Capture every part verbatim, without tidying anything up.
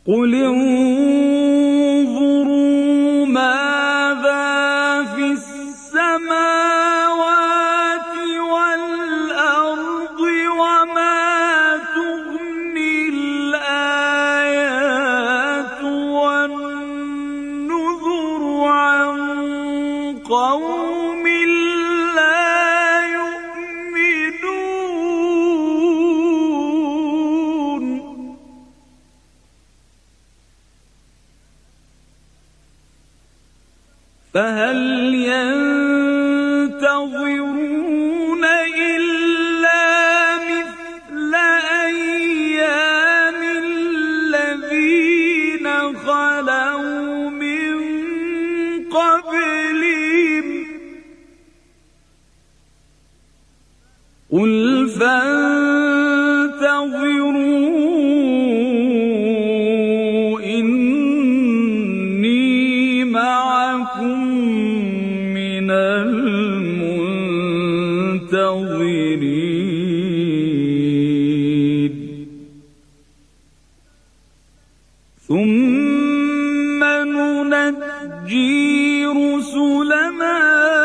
قل انظروا ماذا في السماوات والأرض وما تغني الآيات والنذر عن قوم لا يؤمنون. فهل ينتظرون إلا مثل أيام الذين خلوا من قبلهم قل فانتظروا إني معكم من المنتظرين. ثم ننجي رسلنا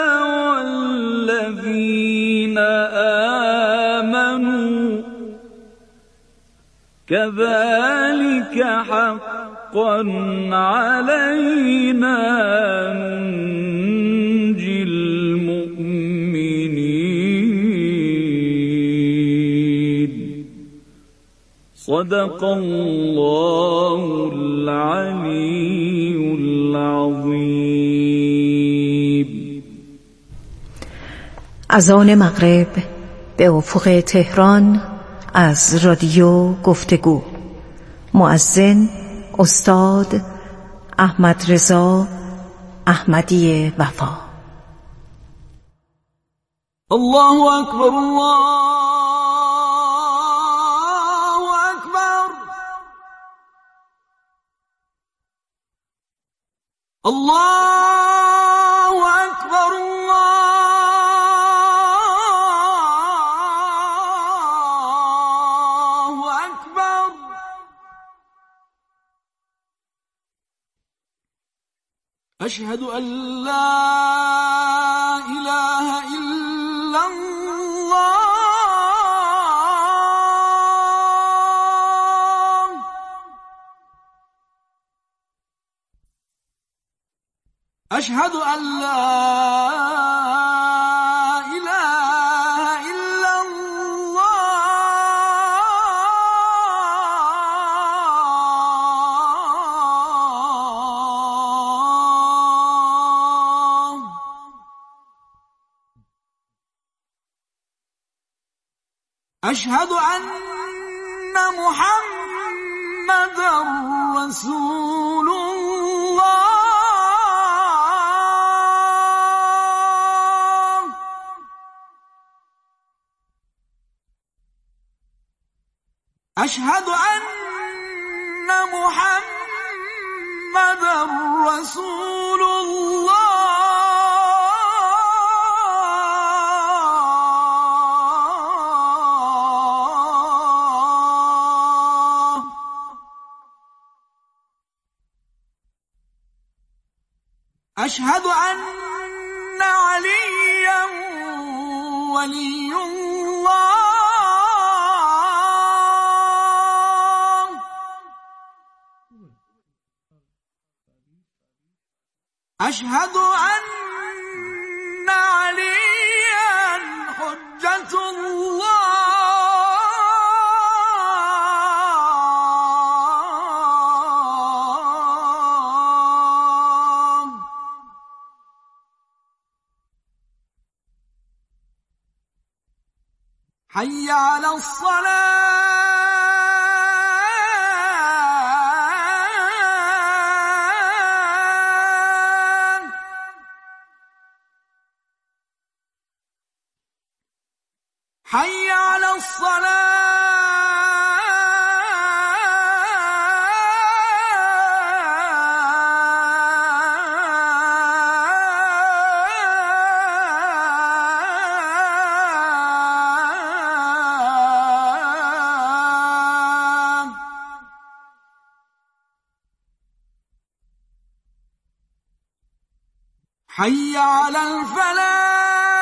والذين آمنوا كذلك حقا علينا ننجي المؤمنين. صدق الله العلي العظيم. اذان مغرب به افق تهران از رادیو گفتگو. مؤذن استاد احمد رضا احمدی وفا. الله اکبر، الله اکبر، الله اکبر، الله اکبر. اشهد ان لا اله الا الله. اشهد ان لا اله الا الله. اشهد ان محمدا رسول الله. اشهد ان محمدا رسول الله. اشهد ان عليا ولي الله. اشهد ان عليا حجة الله. حي على الصلاة. حي على الصلاة. حي على الفلاح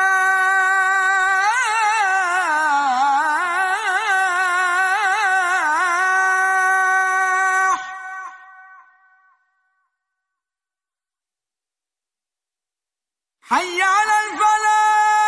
حي على الفلاح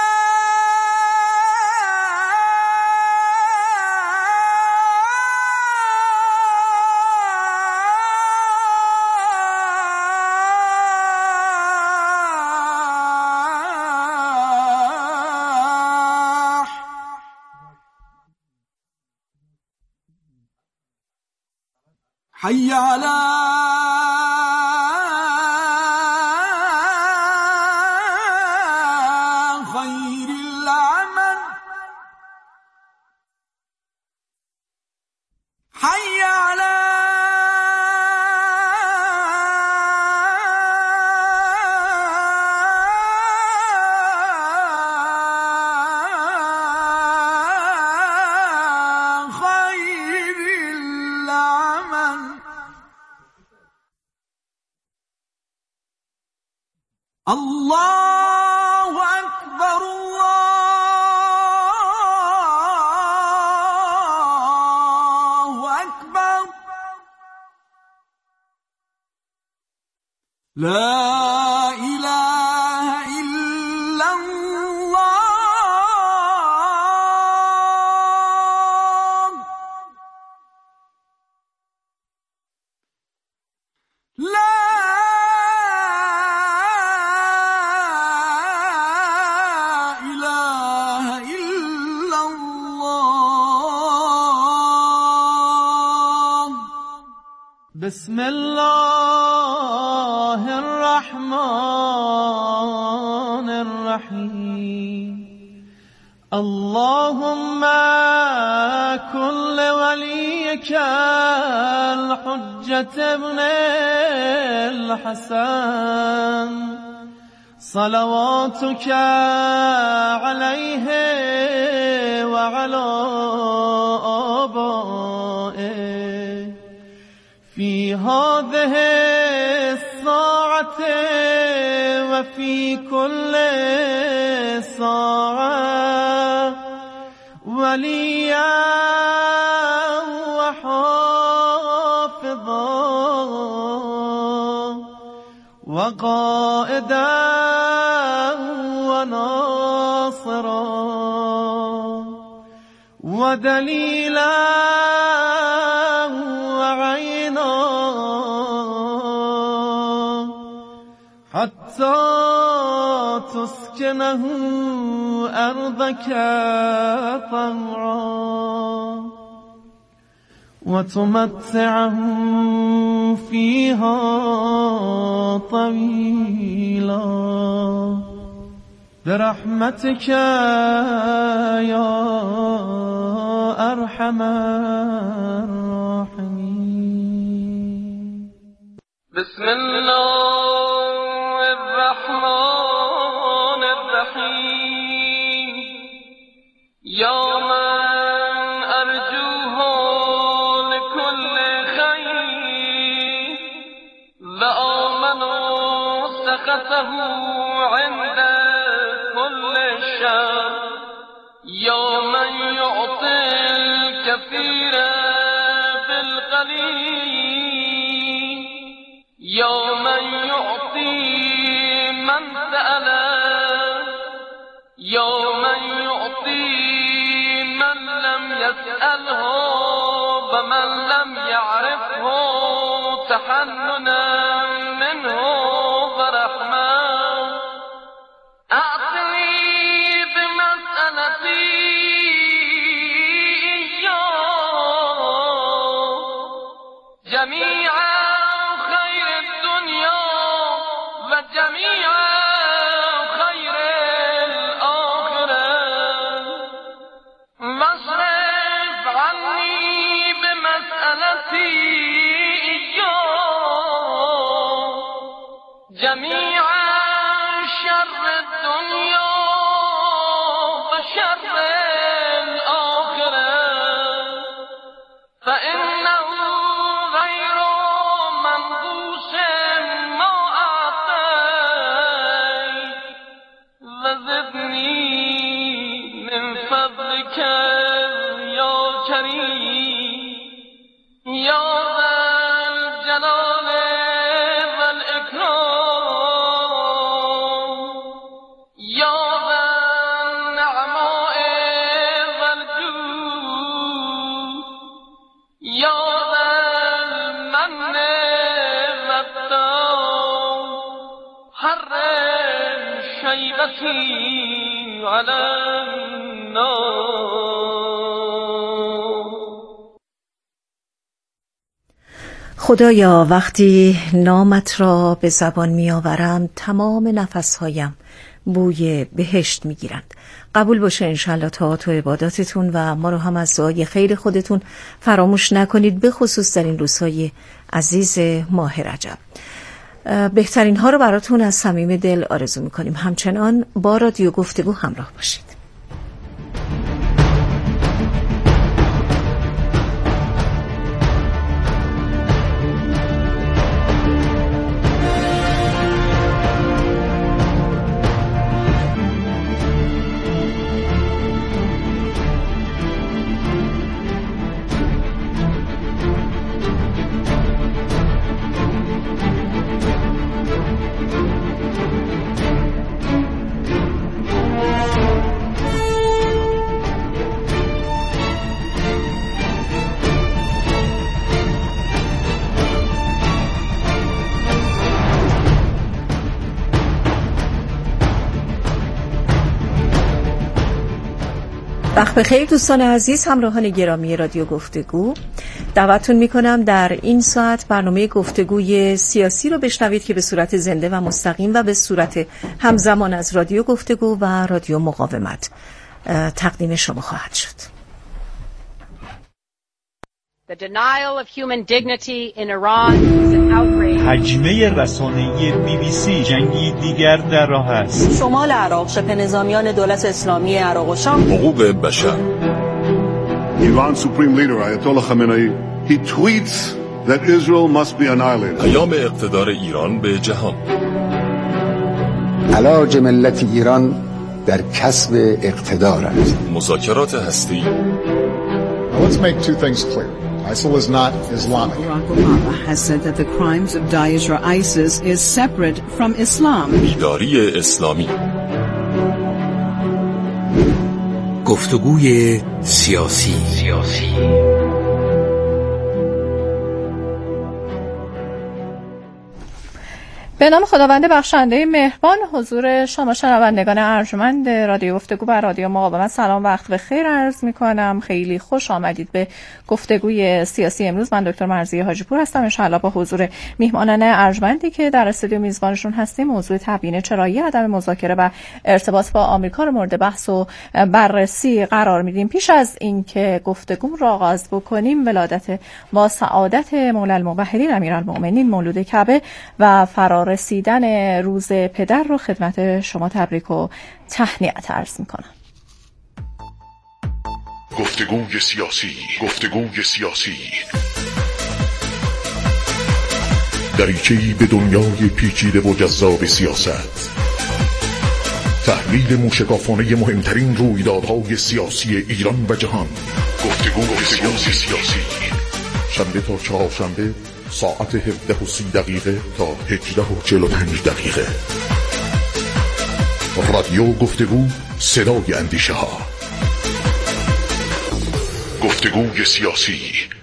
حي على خير العمل حي على خير العمل الله أكبر الله أكبر لا إله إلا الله لا بسم الله الرحمن الرحيم اللهم كن لوليك الحجة ابن الحسن صلواتك عليه وعلى آبائه في هذه الساعة وفي كل ساعة وليا وحافظا وقائدا وناصرا ودليلا وعينا حتى تسكنه أرضك طوعا وتمتعه فيها طويلا برحمتك يا أرحم الراحمين. بسم الله الرحمن الرحيم. يا من أرجوه لكل خير وآمنوا سخطه عند كل شر. يا من يعطي الكثير بالقليل. يا من يعطي من سأله. يا من يعطي من لم يسأله ومن لم يعرفه تحننا منه ورحمة. أعطني بمسألتي جميع خير الدنيا وجميع خير الآخرة. واصرف عني بمسألتي جميع شر الدنيا وشر الآخرة. فإنه غير منقوص ما أعطيت شیبتی علی النار. خدایا وقتی نامت را به زبان می آورم تمام نفسهایم بوی بهشت می گیرند. قبول باشه انشالله طاعات و عباداتتون و ما رو هم از دعای خیر خودتون فراموش نکنید، به خصوص در این روزهای عزیز ماه رجب. بهترین ها رو براتون از صمیم دل آرزو می کنیم. همچنان با رادیو گفتگو همراه باشید. وقت بخیر دوستان عزیز، همراهان گرامی رادیو گفتگو، دعوتتون میکنم در این ساعت برنامه گفتگوی سیاسی رو بشنوید که به صورت زنده و مستقیم و به صورت همزمان از رادیو گفتگو و رادیو مقاومت تقدیم شما خواهد شد. The denial of human dignity in Iran is an outrage. حجمه رسانه‌ای بی بی سی جنگی دیگر در راه است. شمال عراق، شبه نظامیان دولت اسلامی عراق و شام. حقوق بشر. Iran Supreme Leader Ayatollah Khamenei he tweets that Israel must be annihilated. پیام اقتدار ایران به جهان. علاج ملت ایران در کسب اقتدار است. مذاکرات هسته‌ای. Let's make two things clear. ISIL is not Islamic. Barack Obama has said that the crimes of Daesh or ISIS is separate from Islam. بیداری اسلامی. گفتگوی سیاسی سیاسی به نام خداوند بخشنده مهربان، حضور شما شنوندگان ارجمند رادیو گفتگو بر رادیو مقاومت سلام، وقت بخیر عرض می‌کنم. خیلی خوش آمدید به گفتگوی سیاسی امروز. من دکتر مرضیه حاجی پور هستم، ان شاءالله با حضور میهمانان ارجمندی که در استودیو میزبانشون هستیم موضوع تبیین چرایی عدم مذاکره و ارتباط با آمریکا رو مورد بحث و بررسی قرار میدیم. پیش از اینکه گفتگو رو آغاز بکنیم، ولادت با سعادت مولا الموحدین امیرالمؤمنین مولود کعبه و فرار رسیدن روز پدر رو خدمت شما تبریک و تهنئت عرض میکنم. گفتگوی سیاسی، گفتگوی سیاسی، دریچه‌ای به دنیای پیچیده و جذاب سیاست. تحلیل موشکافانه مهمترین رویدادهای سیاسی ایران و جهان. گفتگوی سیاسی سیاسی، شنبه تا چهارشنبه ساعت هفده و سی دقیقه تا هجده و چهل و پنج دقیقه. رادیو گفتگو، صدای اندیشه ها. گفتگوی سیاسی.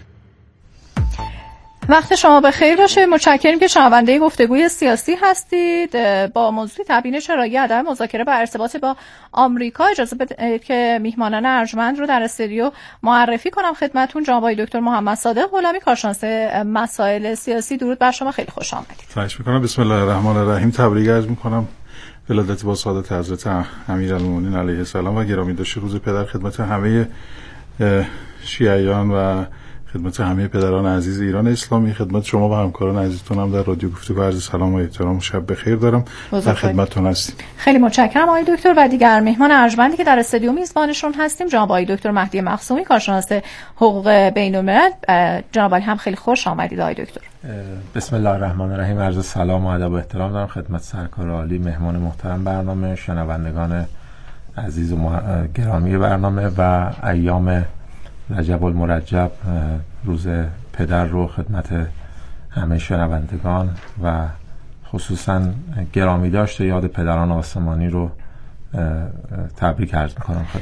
وقت شما بخیر باشه. متشکریم که شنونده گفتگوی سیاسی هستید. با موضوع تبیین چرایی عدم مذاکره و ارتباط با آمریکا اجازه بدید که میهمانان ارجمند رو در استودیو معرفی کنم خدمتتون. جناب آقای دکتر محمد صادق غلامی، کارشناس مسائل سیاسی، درود بر شما، خیلی خوش آمدید. خواهش می‌کنم. بسم الله الرحمن الرحیم. تبریک عرض می‌کنم ولادت با سعادت حضرت امیرالمومنین علیه السلام و گرامی داشته روز پدر خدمت همه شیعیان و خدمت همه پدران عزیز ایران اسلامی، خدمت شما و همکاران عزیزتون هم در رادیو گفتگو عرض سلام و احترام و شب بخیر دارم. در خدمتتون هستیم. خیلی متشکرم آقای دکتر. و دیگر مهمان ارجمندی که در استودیو میزبانشون هستیم جناب آقای دکتر مهدی مخزومی، کارشناس حقوق بین‌الملل. جناب عالی هم خیلی خوش آمدید آقای دکتر. بسم الله الرحمن الرحیم. عرض سلام و ادب و احترام دارم خدمت سرکار عالی، مهمان محترم برنامه، شنوندگان عزیز و گرامی برنامه و ایام رجب المرجب، روز پدر رو خدمت همه شنوندگان و خصوصا گرامی داشته یاد پدران آسمانی رو تبریک عرض می‌کنم خدمت.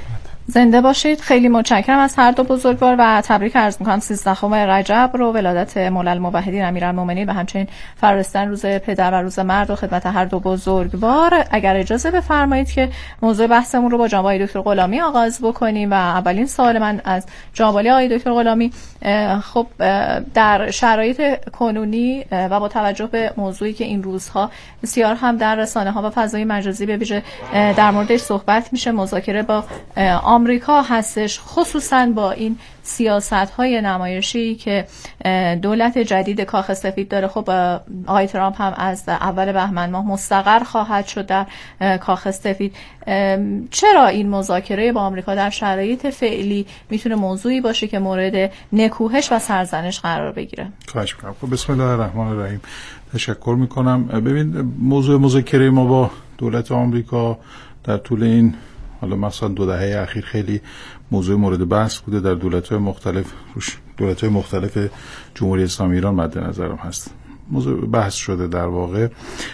زنده باشید. خیلی متشکرم از هر دو بزرگوار و تبریک عرض می‌کنم سیزدهم رجب رو، ولادت مولا الموحدین امیرالمومنین و همچنین فرارسیدن روز پدر و روز مرد و خدمت هر دو بزرگوار. اگر اجازه بفرمایید که موضوع بحثمون رو با جناب آقای دکتر غلامی آغاز بکنیم و اولین سوال من از جناب آقای دکتر غلامی، خب در شرایط کنونی و با توجه به موضوعی که این روزها بسیار هم در رسانه‌ها و فضای مجازی به ویژه در موردش صحبت میشه، مذاکره با آمریکا هستش، خصوصا با این سیاست‌های نمایشی که دولت جدید کاخ سفید داره. خب آقای ترامپ هم از اول بهمن ماه مستقر خواهد شد در کاخ سفید. چرا این مذاکره با آمریکا در شرایط فعلی میتونه موضوعی باشه که مورد نکوهش و سرزنش قرار بگیره؟ خواهش می‌کنم. خب بسم الله الرحمن الرحیم. تشکر می‌کنم. ببین، موضوع مذاکره ما با دولت آمریکا در طول این حالا مثلا دو دهه اخیر خیلی موضوع مورد بحث بوده، در دولت‌های مختلف دولت‌های مختلف جمهوری اسلامی ایران مد نظرم هست، موضوع بحث شده. در واقع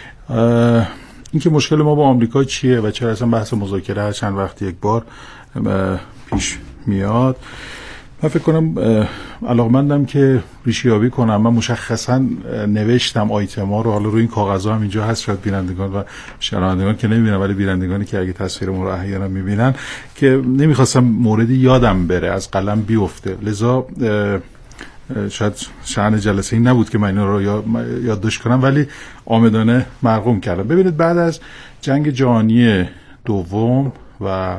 اینکه مشکل ما با آمریکا چیه و چرا اصلا بحث مذاکره هر چند وقت یک بار پیش میاد، من فکر کنم علاقمندم که ریشیابی کنم. من مشخصا نوشتم آیتما رو، حالا روی این کاغذها هم اینجا هست، شاید بینندگان و شنوندگان که نمیبینن ولی بینندگانی که اگه تصویر ما رو احیانا میبینن، که نمیخواستم موردی یادم بره از قلم بیفته، لذا شاید شأن جلسه این نبود که من اینا رو یادداشت کنم، ولی عامدانه مرقوم کردم. ببینید، بعد از جنگ جهانی دوم و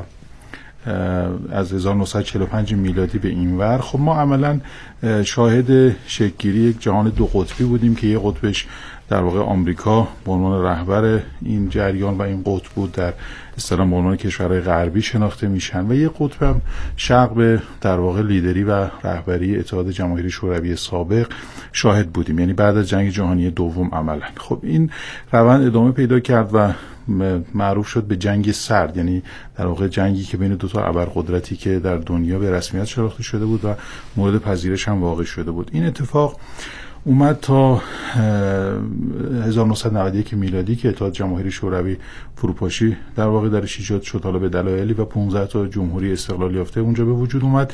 از هزار و نهصد و چهل و پنج میلادی به اینور، خب ما عملا شاهد شکل‌گیری یک جهان دو قطبی بودیم که یک قطبش در واقع آمریکا به عنوان رهبر این جریان و این قطب بود، در اصطلاح به عنوان کشورهای غربی شناخته میشن، و یک قطب هم شرق به در واقع لیدری و رهبری اتحاد جماهیری شوروی سابق شاهد بودیم، یعنی بعد از جنگ جهانی دوم عملا. خب این روند ادامه پیدا کرد و معروف شد به جنگ سرد، یعنی در واقع جنگی که بین دو تا ابرقدرتی که در دنیا به رسمیت شناخته شده بود و مورد پذیرش هم واقع شده بود. این اتفاق اومد تا هزار و نهصد و نود و یک میلادی که اتحاد جماهیری شوروی فروپاشی در واقع درش ایجاد شد، حالا به دلایلی، و پانزده تا جمهوری استقلال یافته اونجا به وجود اومد.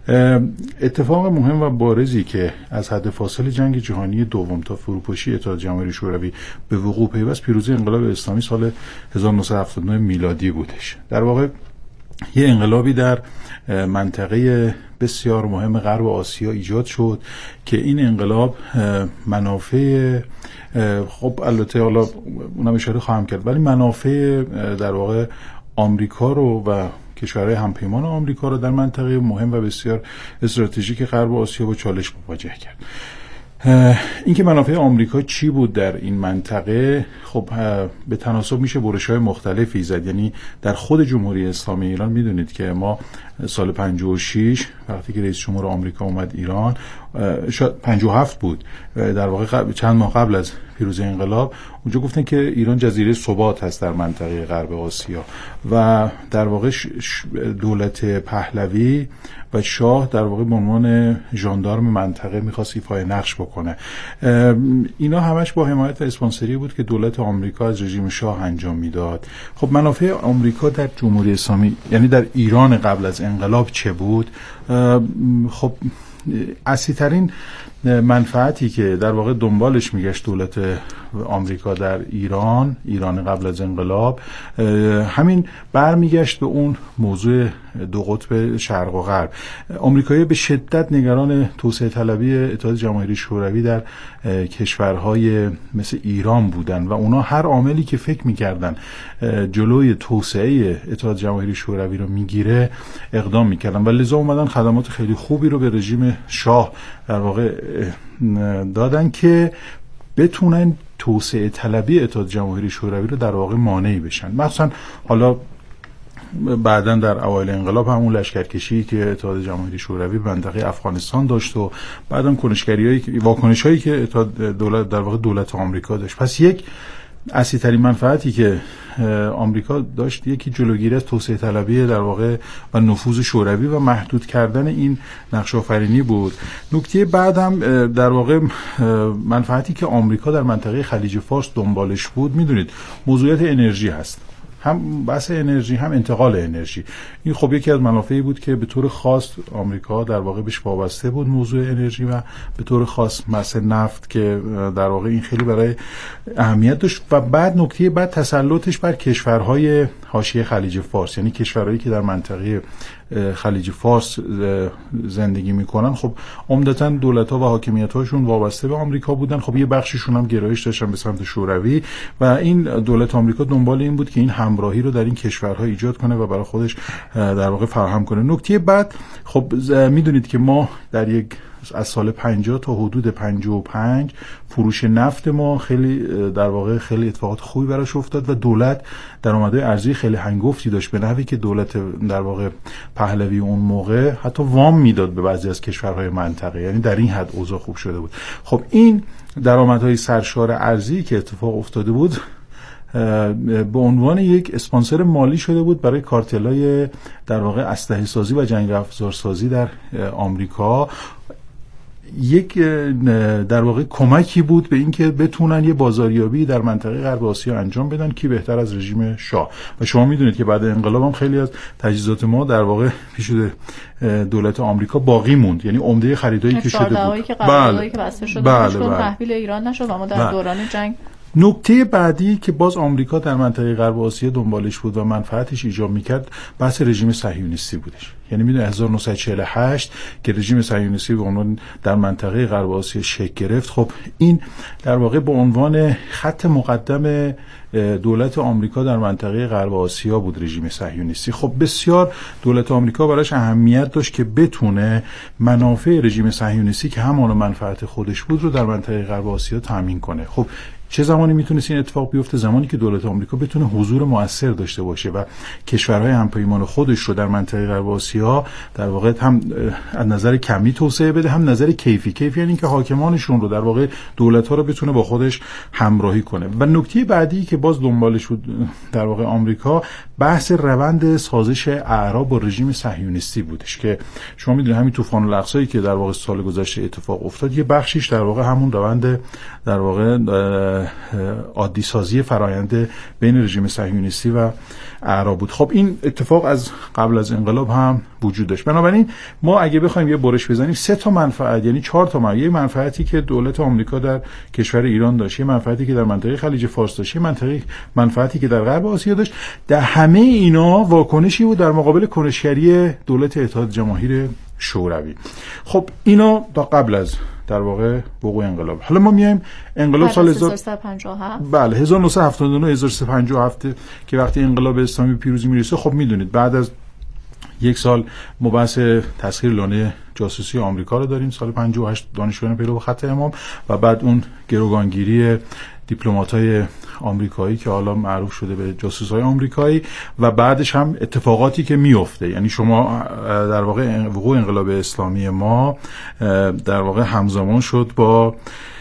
اتفاق مهم و بارزی که از حد فاصل جنگ جهانی دوم تا فروپاشی اتحاد جماهیری شوروی به وقوع پیوست، پیروزی انقلاب اسلامی سال هزار و نهصد و هفتاد و نه میلادی بودش. در واقع یه انقلابی در منطقه بسیار مهم غرب آسیا ایجاد شد که این انقلاب منافع، خب البته حالا اونم اشاره خواهم کرد، ولی منافع در واقع آمریکا رو و کشورهای همپیمان آمریکا رو در منطقه مهم و بسیار استراتژیک غرب آسیا با چالش مواجه کرد. اینکه منافع آمریکا چی بود در این منطقه، خب به تناسب میشه برش‌های مختلفی زد. یعنی در خود جمهوری اسلامی ایران میدونید که ما سال پنجاه و شش وقتی که رئیس جمهور آمریکا اومد ایران، شاید پنجاه و هفت بود در واقع، چند ماه قبل از پیروزی انقلاب، اونجا گفتن که ایران جزیره ثبات هست در منطقه غرب آسیا و در واقع دولت پهلوی و شاه در واقع به عنوان ژاندارم منطقه می‌خواست ایفای نقش بکنه. اینا همش با حمایت و اسپانسری بود که دولت آمریکا از رژیم شاه انجام میداد. خب منافع آمریکا در جمهوری اسلامی، یعنی در ایران قبل از انقلاب چه بود؟ خب اصلی ترین منفعتی که در واقع دنبالش میگشت دولت آمریکا در ایران، ایران قبل از انقلاب، همین برمیگشت به اون موضوع دو قطب شرق و غرب. آمریکایی‌ها به شدت نگران توسعه طلبی اتحاد جماهیری شوروی در کشورهای مثل ایران بودن و اونا هر عاملی که فکر میکردن جلوی توسعه اتحاد جماهیری شوروی رو میگیره اقدام میکردن و لذا اومدن خدمات خیلی خوبی رو به رژیم شاه در واقع دادن که بتونن توسعه طلبی اتحاد جماهیری شوروی رو در واقع مانعی بشن. مثلا حالا بعدن در اوایل انقلاب همون لشکرکشی که اتحاد جماهیری شوروی به منطقه افغانستان داشت و بعدم کنشگریایی، واکنش‌هایی که اتحاد دولت در واقع دولت آمریکا داشت. پس یک اصلی ترین منفعتی که آمریکا داشت یکی جلوگیری از توسعه طلبی در واقع و نفوذ شوروی و محدود کردن این نقش آفرینی بود. نکته بعدم در واقع منفعتی که آمریکا در منطقه خلیج فارس دنبالش بود، میدونید موضوعیت انرژی هست. هم بحث انرژی هم انتقال انرژی. این خب یکی از منافعی بود که به طور خاص آمریکا در واقع بهش وابسته بود، موضوع انرژی، و به طور خاص مسئله نفت که در واقع این خیلی برای اهمیت داشت. و بعد نکته بعد تسلطش بر کشورهای حاشیه خلیج فارس، یعنی کشورهایی که در منطقه خلیج فارس زندگی میکنن، خب عمدتاً دولت‌ها و حاکمیت‌هاشون وابسته به آمریکا بودن. خب یه بخششون هم گرایش داشتن به سمت شوروی و این دولت آمریکا دنبال این بود که این همراهی رو در این کشورها ایجاد کنه و برای خودش در واقع فراهم کنه. نکته بعد خب میدونید که ما در یک از سال پنجاه تا حدود پنجاه و پنج فروش نفت ما خیلی در واقع خیلی اتفاقات خوبی براش افتاد و دولت درآمدهای ارزی خیلی هنگفتی داشت، به نحوی که دولت در واقع پهلوی اون موقع حتی وام میداد به بعضی از کشورهای منطقه، یعنی در این حد اوضاع خوب شده بود. خب این درآمدهای سرشار ارزی که اتفاق افتاده بود به عنوان یک اسپانسر مالی شده بود برای کارتل‌های در واقع اسلحه سازی و جنگ افزار سازی در آمریکا. یک در واقع کمکی بود به اینکه بتونن یه بازاریابی در منطقه غرب آسیا انجام بدن کی بهتر از رژیم شاه. و شما میدونید که بعد انقلاب هم خیلی از تجهیزات ما در واقع پیش دولت آمریکا باقی موند، یعنی عمده خریدایی که شده بود که بله که بسته شده بله بود بله. تحویل ایران نشد و ما در بله. دوران جنگ. نکته بعدی که باز آمریکا در منطقه غرب آسیا دنبالش بود و منفعتش ایجاب میکرد بحث رژیم صهیونیستی بودش. یعنی میدونید هزار و نهصد و چهل و هشت که رژیم صهیونیستی به عنوان در منطقه غرب آسیا شکل گرفت، خب این در واقع به عنوان خط مقدم دولت آمریکا در منطقه غرب آسیا بود رژیم صهیونیستی. خب بسیار دولت آمریکا براش اهمیت داشت که بتونه منافع رژیم صهیونیستی که همان منفعت خودش بود رو در منطقه غرب آسیا تامین کنه. خب چه زمانی میتونست این اتفاق بیفته؟ زمانی که دولت آمریکا بتونه حضور مؤثر داشته باشه و کشورهای همپیمان خودش رو در منطقه غرب آسیا در واقع هم از نظر کمی توسعه بده، هم نظر کیفی. کیفی یعنی که حاکمانشون رو در واقع دولت‌ها رو بتونه با خودش همراهی کنه. و نکته بعدی که باز دنبالش بود در واقع آمریکا بحث روند سازش اعراب با رژیم صهیونیستی بودش که شما میدونید همین طوفان الاقصی که در واقع سال گذشته اتفاق افتاد یه بخشیش در واقع همون روند در واقع عادی سازی فرآیند بین رژیم صهیونیستی و اعراب بود. خب این اتفاق از قبل از انقلاب هم وجود داشت. بنابراین ما اگه بخوایم یه برش بزنیم سه تا منفعت، یعنی چهار تا منفعت، یه منفعتی که دولت آمریکا در کشور ایران داشت، یه منفعتی که در منطقه خلیج فارس داشت، یه منطقه منفعتی که در غرب آسیا داشت، در همه اینا واکنشی بود در مقابل کنشگری دولت اتحاد جماهیر شوروی. خب اینا تا قبل از در واقع وقوع انقلاب. حالا ما میایم انقلاب سال هزار و سیصد و پنجاه و هفت بله هزار و نهصد و هفتاد و نه هزار و سیصد و پنجاه و هفت که وقتی انقلاب اسلامی پیروزی میرسه، خب میدونید بعد از یک سال مبحث تسخیر لانه جاسوسی آمریکا رو داریم، سال پنجاه و هشت دانشجویان پیرو خط امام، و بعد اون گروگانگیری دیپلمات‌های آمریکایی که حالا معروف شده به جاسوس‌های آمریکایی، و بعدش هم اتفاقاتی که میفته. یعنی شما در واقع وقوع انقلاب اسلامی ما در واقع همزمان شد با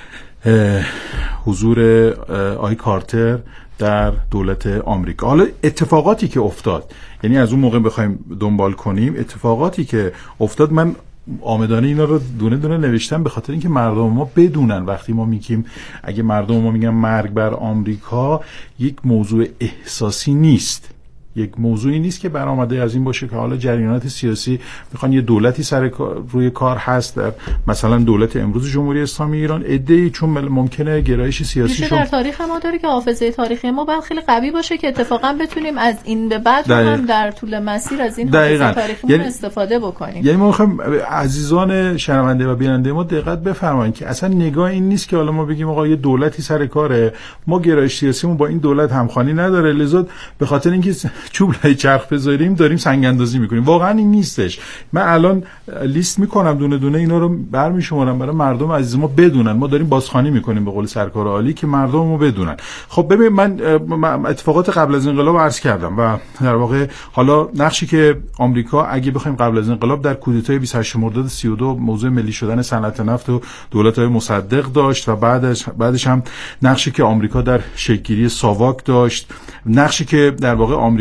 حضور آقای کارتر در دولت آمریکا. حالا اتفاقاتی که افتاد، یعنی از اون موقع بخوایم دنبال کنیم، اتفاقاتی که افتاد، من آمدانه اینا رو دونه دونه نوشتم به خاطر اینکه مردم ما بدونن وقتی ما میگیم، اگه مردم ما میگن مرگ بر آمریکا، یک موضوع احساسی نیست، یک موضوعی نیست که برآمده از این باشه که حالا جریانات سیاسی میخوان یه دولتی سر روی کار هست، در مثلا دولت امروز جمهوری اسلامی ایران، عده‌ای چون ممکنه گرایش سیاسی در تاریخ ما داره که حافظه تاریخی ما باید خیلی قوی باشه که اتفاقا بتونیم از این به بعد هم در طول مسیر از این حافظه تاریخی یعنی استفاده بکنیم. یعنی ما میخوایم عزیزان شنونده و بیننده ما دقت بفرمایید که اصلا نگاه این نیست که حالا ما بگیم آقا یه دولتی سر کاره، ما گرایش سیاسیمون با این دولت همخوانی نداره، لذا به خاطر اینکه چوب لای چرخ بذاریم داریم سنگ اندازی میکنیم. واقعا این نیستش. من الان لیست میکنم دونه دونه اینا رو برمیشمارم برای مردم عزیز ما بدونن. ما داریم بازخوانی میکنیم به قول سرکار عالی که مردم ما بدونن. خب ببین من اتفاقات قبل از انقلاب عرض کردم و در واقع حالا نقشی که آمریکا اگه بخوایم قبل از انقلاب در کودتای بیست و هشت مرداد سی و دو موضوع ملی شدن صنعت نفت و دولت‌های مصدق داشت و بعدش بعدش هم نقشی که آمریکا در شکل‌گیری ساواک داشت، نقشی که در واقع آمریکا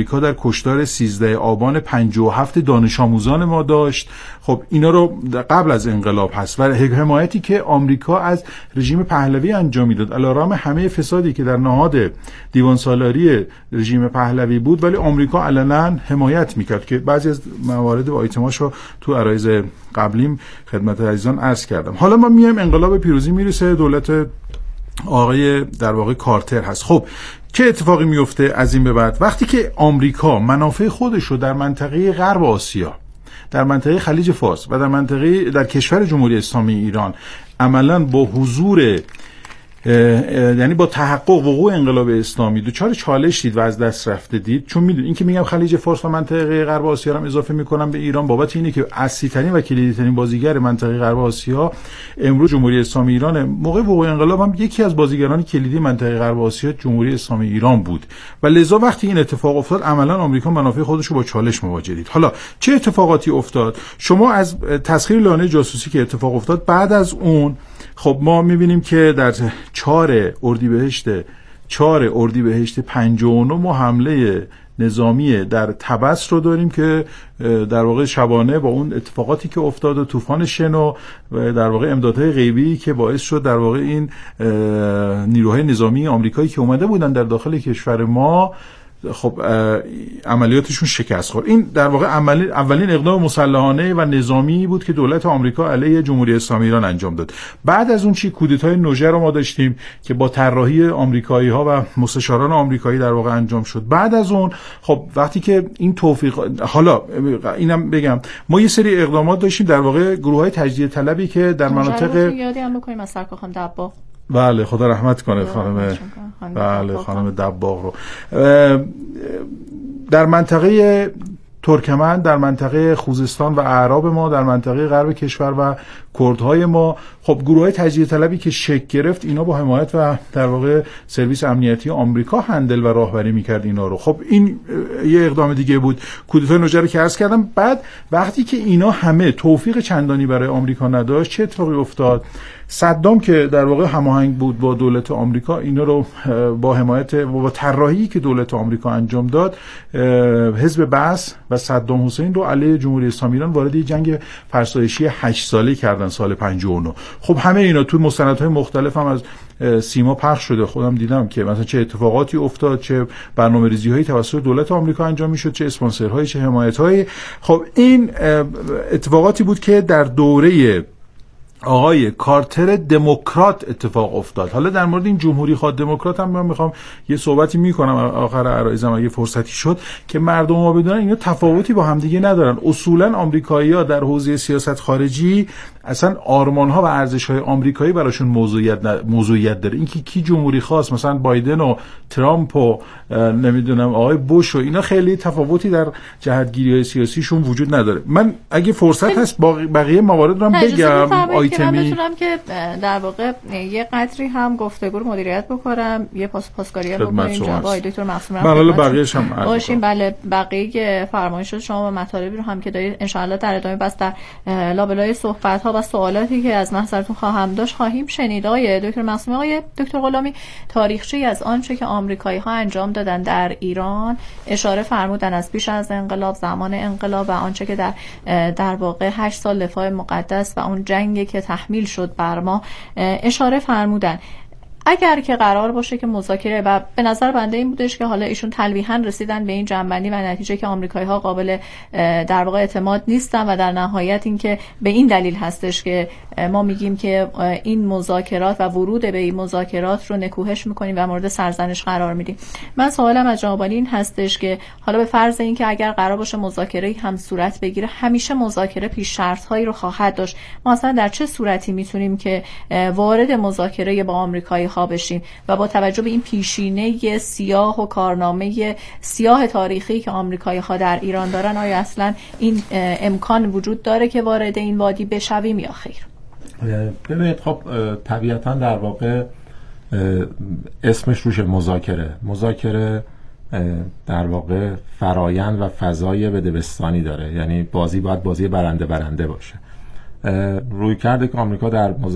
آمریکا در کشتار سیزده آبان پنجاه و هفت دانش آموزان ما داشت. خب اینا رو قبل از انقلاب هست و حمایتی که آمریکا از رژیم پهلوی انجام میداد علیرغم همه فسادی که در نهاد دیوان سالاری رژیم پهلوی بود، ولی آمریکا علنا حمایت میکرد که بعضی از موارد و آیتماشو تو عرایض قبلیم خدمت عزیزان عرض کردم. حالا ما میایم انقلاب پیروزی میرسه، دولت آقای در واقع کارتر هست. خب چه اتفاقی میفته از این به بعد؟ وقتی که آمریکا منافع خودش رو در منطقه غرب آسیا، در منطقه خلیج فارس و در منطقه در کشور جمهوری اسلامی ایران عملاً با حضور یعنی با تحقق وقوع انقلاب اسلامی دوچار چالش دید و از دست رفته دید، چون میدونید این که میگم خلیج فارس و منطقه غرب آسیا رو اضافه میکنم به ایران بابت اینه که اصلی ترین و کلیدی ترین بازیگر منطقه غرب آسیا امروز جمهوری اسلامی ایران. موقع وقوع انقلاب هم یکی از بازیگران کلیدی منطقه غرب آسیا جمهوری اسلامی ایران بود و لذا وقتی این اتفاق افتاد عملا آمریکا منافع خودش رو با چالش مواجه دید. حالا چه اتفاقاتی افتاد؟ شما از تسخیر لانه جاسوسی که اتفاق افتاد بعد از اون، خب ما میبینیم که در چهار اردیبهشت چهار اردیبهشت پنجاه و نه ما حمله نظامی در طبس رو داریم که در واقع شبانه با اون اتفاقاتی که افتاد و طوفان شنو و در واقع امدادهای غیبی که باعث شد در واقع این نیروهای نظامی آمریکایی که اومده بودن در داخل کشور ما خب عملیاتشون شکست خورد. این در واقع عملی اولین اقدام مسلحانه و نظامی بود که دولت آمریکا علیه جمهوری اسلامی ایران انجام داد. بعد از اون چی کودتای نوژر رو ما داشتیم که با طراحی آمریکایی‌ها و مستشاران آمریکایی در واقع انجام شد. بعد از اون خب وقتی که این توفیق، حالا اینم بگم ما یه سری اقدامات داشتیم در واقع گروه‌های تجدید طلبی که در مناطق یادی هم بکنیم از سرکار دباغ. بله خدا رحمت کنه خانم بله خانم دباغ رو در منطقه ترکمن، در منطقه خوزستان و اعراب ما، در منطقه غرب کشور و کردهای ما، خب گروه‌های تجدید طلبی که شکل گرفت اینا با حمایت و در واقع سرویس امنیتی آمریکا هندل و راهبری می‌کرد اینا رو. خب این یه اقدام دیگه بود. کودتای نوژر که عرض کردم. بعد وقتی که اینا همه توفیق چندانی برای آمریکا نداشت چه اتفاقی افتاد؟ صدام که در واقع هماهنگ بود با دولت آمریکا اینا رو با حمایت و با طراحی که دولت آمریکا انجام داد، حزب بعث و صدام حسین رو علیه جمهوری اسلامی ایران وارد جنگ فرسایشی هشت ساله کردن سال پنجاه و نه. خب همه اینا تو مستندهای مختلف هم از سیما پخش شده، خودم دیدم که مثلا چه اتفاقاتی افتاد، چه برنامه‌ریزی‌هایی توسط دولت آمریکا انجام می‌شد، چه اسپانسرهایی، چه حمایت‌هایی. خب این اتفاقاتی بود که در دوره آقای کارتر دموکرات اتفاق افتاد. حالا در مورد این جمهوری خواه دموکرات هم من میخوام یه صحبتی میکنم آخر عرایزم اگه فرصتی شد که مردم ما بدونن اینا تفاوتی با همدیگه ندارن. اصولا آمریکایی‌ها در حوزه سیاست خارجی اصلا آرمان‌ها و ارزش‌های آمریکایی براشون موضوعیت موضوعیت داره. اینکه کی جمهوری خواست مثلا بایدن و ترامپ و نمیدونم آقای بوش و اینا خیلی تفاوتی در جهتگیری‌های سیاسیشون وجود نداره. من اگه فرصت هست بقیه موارد رو هم بگم آیتمی که بتونم که در واقع یه قدری هم گفتگو رو مدیریت بکنم، یه پاس پاسکاری هم بکنیم جناب آقای دکتر معصوم من حالا بقیه‌اش هم باشیم. بله بقیه فرمایشات شما و مطالبی رو هم که دارید ان شاء الله در ادامه بس در لابلای صحبت‌ها و سوالاتی که از محضرتون خواهم داشت خواهیم شنید. آقای دکتر معصوم، آقای دکتر غلامی تاریخچه‌ای از آنچه که آمریکایی‌ها انجام دادن در ایران اشاره فرمودن از پیش از انقلاب، زمان انقلاب و آنچه که در در واقع هشت سال دفاع مقدس و اون جنگی که تحمیل شد بر ما اشاره فرمودن. اگر که قرار باشه که مذاکره، و به نظر بنده این بودش که حالا ایشون تلویحاً رسیدن به این جنبندی و نتیجه که آمریکایی‌ها قابل در واقع اعتماد نیستن و در نهایت این که به این دلیل هستش که ما میگیم که این مذاکرات و ورود به این مذاکرات رو نکوهش میکنیم و مورد سرزنش قرار میدیم. من سوالم از جناب عالی این هستش که حالا به فرض این که اگر قرار باشه مذاکره هم صورت بگیره، همیشه مذاکره پیش شرط‌هایی رو خواهد داشت. ما اصلا در چه صورتی میتونیم که وارد مذاکره با آمریکایی ها بشیم و با توجه به این پیشینه سیاه و کارنامه سیاه تاریخی که آمریکایی ها در ایران دارن، آیا اصلا این امکان وجود داره که وارد این وادی بشویم یا خیر؟ ببینید خب طبیعتا در واقع اسمش روش مذاکره مذاکره در واقع فرایند و فضای بدبستانی داره، یعنی بازی باید بازی برنده برنده باشه. روی کرده که آمریکا در